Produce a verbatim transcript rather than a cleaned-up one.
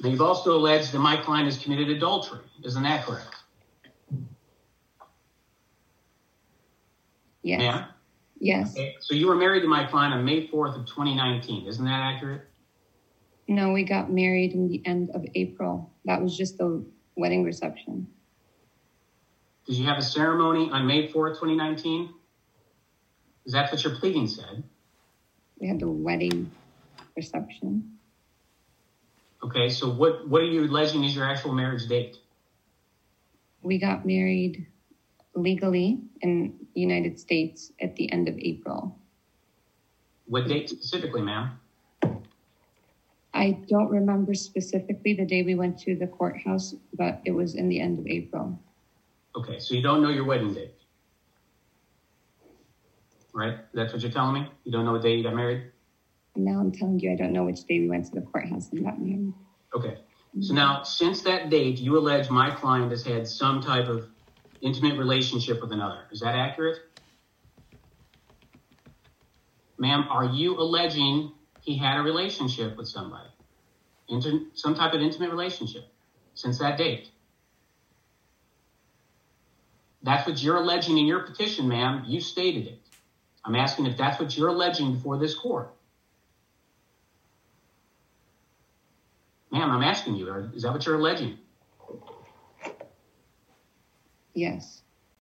Now, you've also alleged that my client has committed adultery. Isn't that correct? Yes. Ma'am? Yes. Okay. So you were married to my client on May fourth of twenty nineteen. Isn't that accurate? No, we got married in the end of April. That was just the wedding reception. Did you have a ceremony on May fourth, twenty nineteen? Is that what your pleading said? We had the wedding reception. Okay, so what, what are you alleging is your actual marriage date? We got married legally in the United States at the end of April. What date specifically, ma'am? I don't remember specifically the day we went to the courthouse, but it was in the end of April. Okay, so you don't know your wedding date, right? That's what you're telling me? You don't know what day you got married? And now I'm telling you, I don't know which day we went to the courthouse and got married. Okay, so now since that date, you allege my client has had some type of intimate relationship with another. Is that accurate? Ma'am, are you alleging he had a relationship with somebody? Inter- some type of intimate relationship since that date? That's what you're alleging in your petition, ma'am. You stated it. I'm asking if that's what you're alleging before this court. Ma'am, I'm asking you, is that what you're alleging? Yes.